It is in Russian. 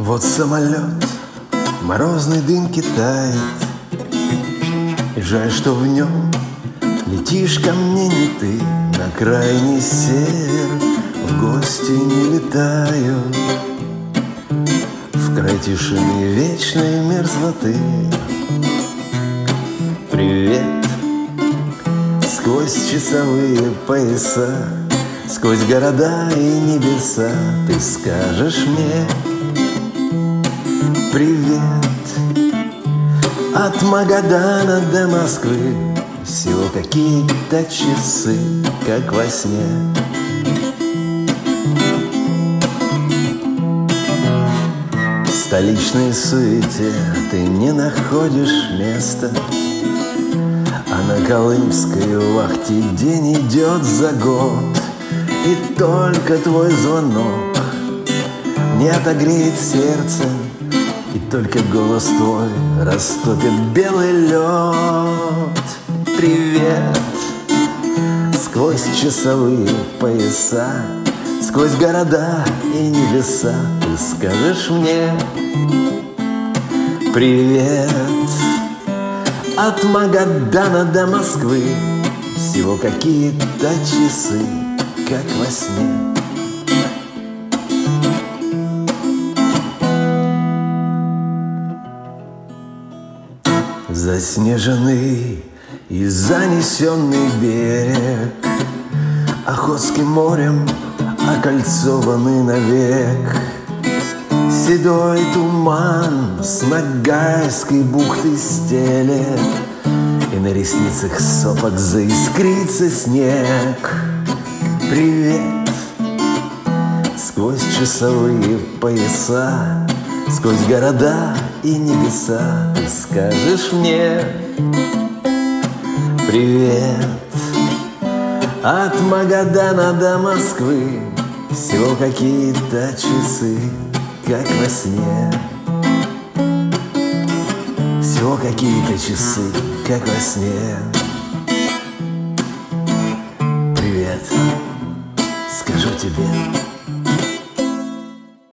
Вот самолет, морозной дымки тает, и жаль, что в нем летишь ко мне не ты. На крайний север в гости не летаю, в край тишины вечной мерзлоты. Привет, сквозь часовые пояса, сквозь города и небеса ты скажешь мне привет. От Магадана до Москвы всего какие-то часы, как во сне. В столичной суете ты не находишь места, а на Колымской вахте день идет за год. И только твой звонок не отогреет сердце, и только голос твой растопит белый лед. Привет, сквозь часовые пояса, сквозь города и небеса ты скажешь мне привет. От Магадана до Москвы всего какие-то часы, как во сне. Заснеженный и занесенный берег Охотским морем окольцованный навек. Седой туман с Ногайской бухты стелет, и на ресницах сопок заискрится снег. Привет, сквозь часовые пояса, сквозь города и небеса ты скажешь мне привет. От Магадана до Москвы всего какие-то часы, как во сне. Всего какие-то часы, как во сне. Привет, скажу тебе